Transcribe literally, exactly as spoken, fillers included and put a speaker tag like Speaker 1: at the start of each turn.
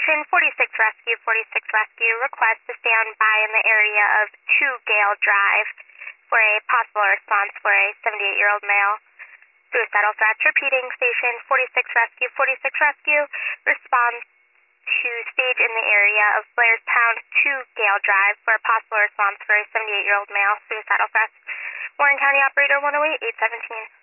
Speaker 1: Station forty-six Rescue, forty-six Rescue, request to stand by in the area of two Gale Drive for a possible response for a seventy-eight-year-old male. Suicidal threats. Repeating, Station forty-six Rescue, forty-six Rescue, respond to stage in the area of Blair's Pound two Gale Drive for a possible response for a seventy-eight-year-old male. Suicidal threats. Warren County Operator one oh eight, eight seventeen.